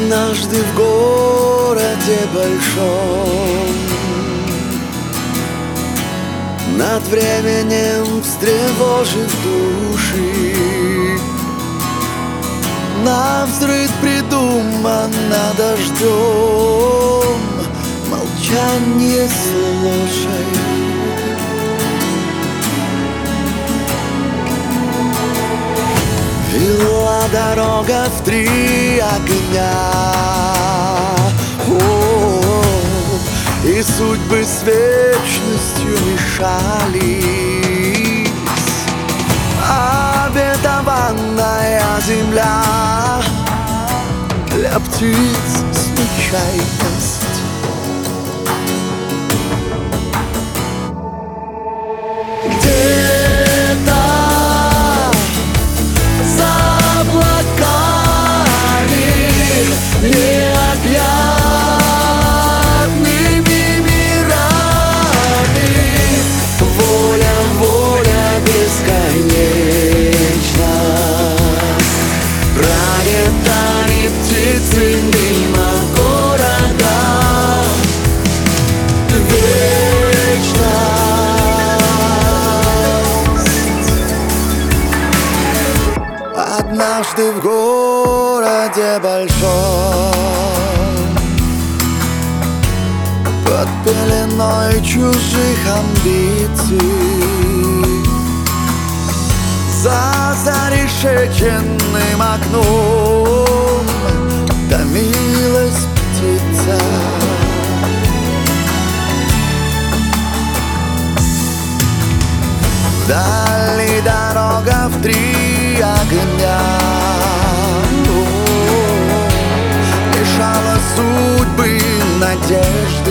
Однажды в городе большом над временем встревожив души, навзрыд придумано дождем, молчание слушай. Вела дорога в 3 огня, и судьбы с вечностью мешались. Обетованная земля для птиц случайность. Где-то за облаками необъятными мирами воля, воля бесконечна. Пролетали птицы мимо города. Однажды в городе большом под пеленой чужих амбиций за зарешеченным окном томилась птица. Вдали дорога в 3 огня мешала судьбы надежды.